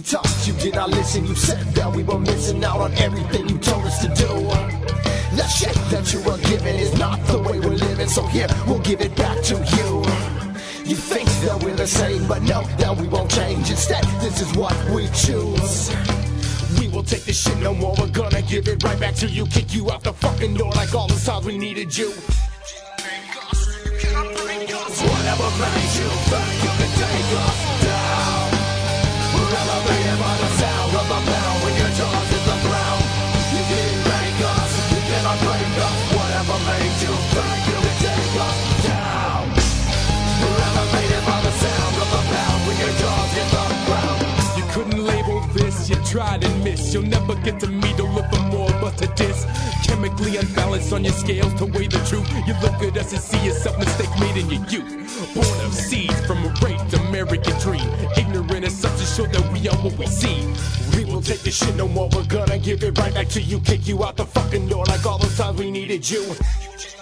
We talked, you did not listen. You said that we were missing out on everything you told us to do. That shit that you were giving is not the way we're living, so here, we'll give it back to you. You think that we're the same, but no, that we won't change. Instead, this is what we choose. We will take this shit no more, we're gonna give it right back to you. Kick you out the fucking door like all the times we needed you. Whatever made you think you could take us down. We're elevated by the sound of the bell when your jaws hit the ground. You didn't make us, you cannot break us. Whatever made you think you could take us down. We're elevated by the sound of the bell when your jaws hit the ground. You couldn't label this, you tried and missed. You'll never get to me to look for more but to diss. Chemically unbalanced on your scales to weigh the truth. You look at us and see yourself mistake made in your youth. Born of seeds from a raped American dream. Ignorant as such to show that we are what we see. We will take this shit no more, we're gonna give it right back to you. Kick you out the fucking door like all those times we needed you.